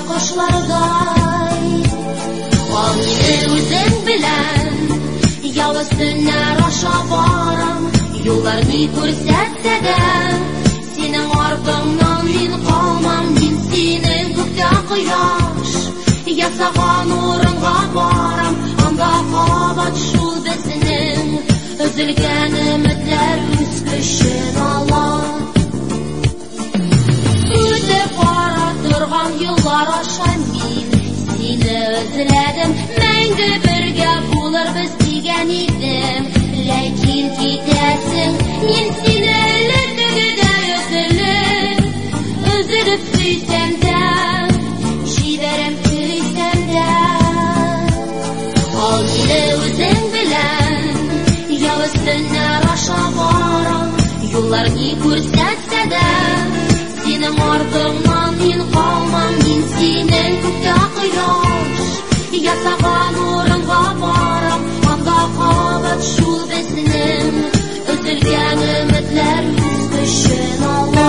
кошлардай. Ал мине үзең белән, явыз төннәр аша барам, юллар ни күрсәтсә дә, синең артыңнан мин калмам, мин синең күктә кояш ясаган урынга барам, анда кабат шул безнең өзелгән өметләр үз көчен ала. Үтеп бара торган юллар аша мин сине өзләдем, мәңге бергә булырбыз дигән идем, ләкин китәсең, мин сине әле тегедә өзелеп сөйсәм дә, җибәрәм көйсәм дә. Ал мине үзең белән, явыз төннәр аша барам, юллар ни күрсәтсә дә, синең артыңнан мин калмам, мин синең күктә кояш ясаган урынга барам, анда кабат шул безнең өзелгән өметләр үз көчен ала.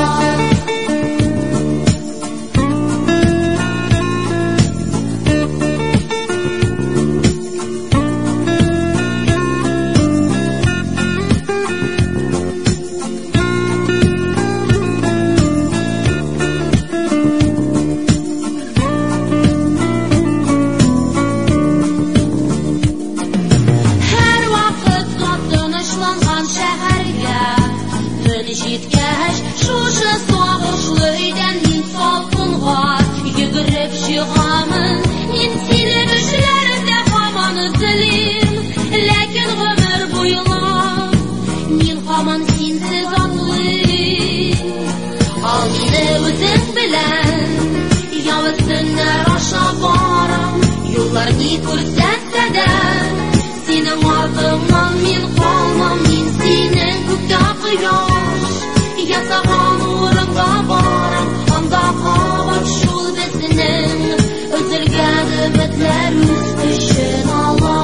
Җиткәч, шушы сагышлы өйдән мин салкынга йөгереп чыгамын, мин сине төшләремдә һаман өзелим, ләкин гомер буена мин һаман синсез атлыйм. Ал мине үзең белән, явыз төннәр аша барам, юллар ни күрсәтсә дә, синең артыңнан мин калмам, мин синең күктә кояш ясаган урынга барам, анда кабат шул безнең өзелгән өметләр үз көчен ала.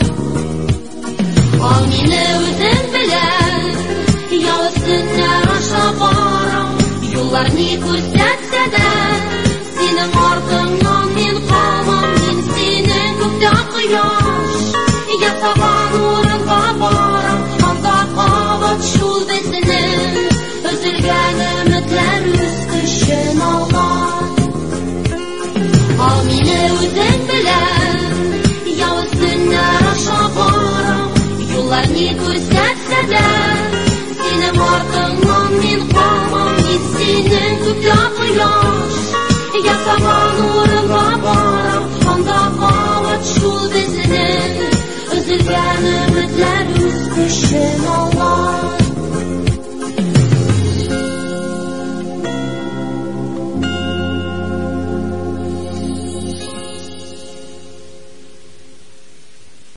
Ал мине үзең белән, явыз төннәр аша барам, юллар ни күрсәтсә дә, синең артыңнан мин калмам, мин синең күктә кояш ясаган урынга барам, анда кабат шул безнең өзелгән өметләр үз көчен ала. Ал мине үзең белән, явыз төннәр аша барам, юллар ни күрсәтсә дә, синең артыңнан мин калмам, мин синең күктә кояш ясаган урынга барам, анда кабат шул безнең өзелгән өметләр үз көчен ала.